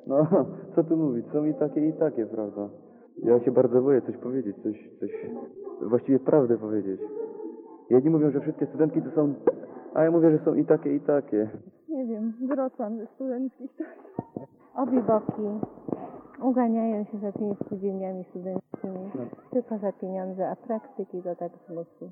No, co tu mówić, są i takie, prawda? Ja się bardzo boję coś powiedzieć, właściwie prawdę powiedzieć. Jedni mówią, że wszystkie studentki to są, a ja mówię, że są i takie. Nie wiem, wracam ze studenckich. Obie boki uganiają się za tymi spółdzielniami studenckimi, tylko za pieniądze, a praktyki to tak z losu.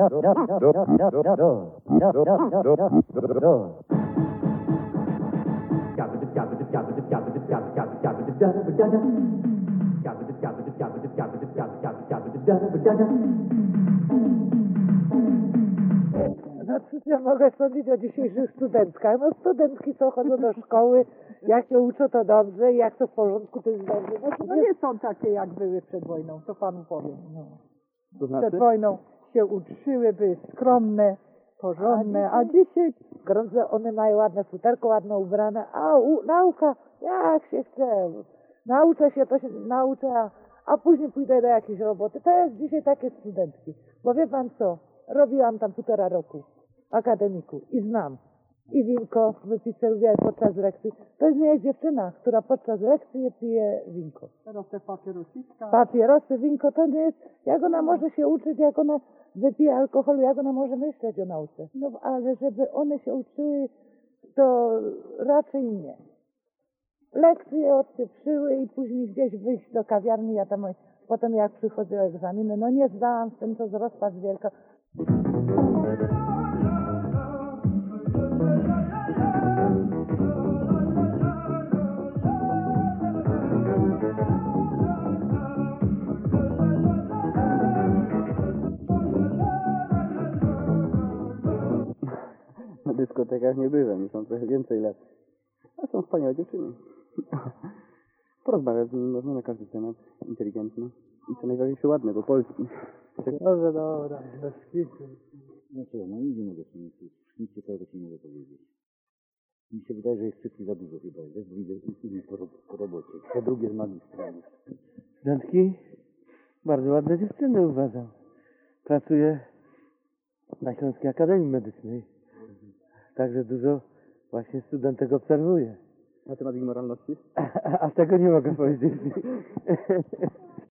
No cóż ja mogę sądzić o dzisiejszych studentkach? No studentki co chodzą do szkoły, jak się uczą to dobrze, jak to w porządku, to jest dobrze. No nie są takie jak były przed wojną, to panu powiem. No. To znaczy? Przed wojną się uczyły, były skromne, porządne, a dzisiaj grądze, one mają ładne futerko, ładno ubrane, a nauka jak się chce. Nauczę się, to się nauczę, a później pójdę do jakiejś roboty. To jest dzisiaj takie studentki. Bo wie pan co, robiłam tam 1,5 roku w akademiku i znam. I winko wypiseluję podczas lekcji. To jest nie jest dziewczyna, która podczas lekcji pije winko. Teraz te papierosiska. Papierosy, winko, to nie jest, jak ona może się uczyć, jak ona wypije alkoholu, jak ona może myśleć o nauce. No ale żeby one się uczyły, to raczej nie. Lekcje odpieprzyły i później gdzieś wyjść do kawiarni, ja tam potem jak przychodziły egzaminy, no nie zdałam z tym, to rozpacz wielka. Na dyskotekach nie byłem, już mam trochę więcej lat. A są wspaniałe dziewczyny. Porozmawiać z nimi można na każdy temat, inteligentny i co najważniejsze ładne, bo polski. Dobra, bez kitu. No co, no nic nie mogę powiedzieć. Nic ciekawego ci nie mogę powiedzieć. Mi się wydaje, że jest wszystkich za dużo chyba, bo widzę po robocie. Po drugie z magistra. Studentki? Bardzo ładne dziewczyny uważam. Pracuję na Śląskiej Akademii Medycznej. Także dużo właśnie studentek obserwuję. Na temat ich moralności? A tego nie mogę powiedzieć.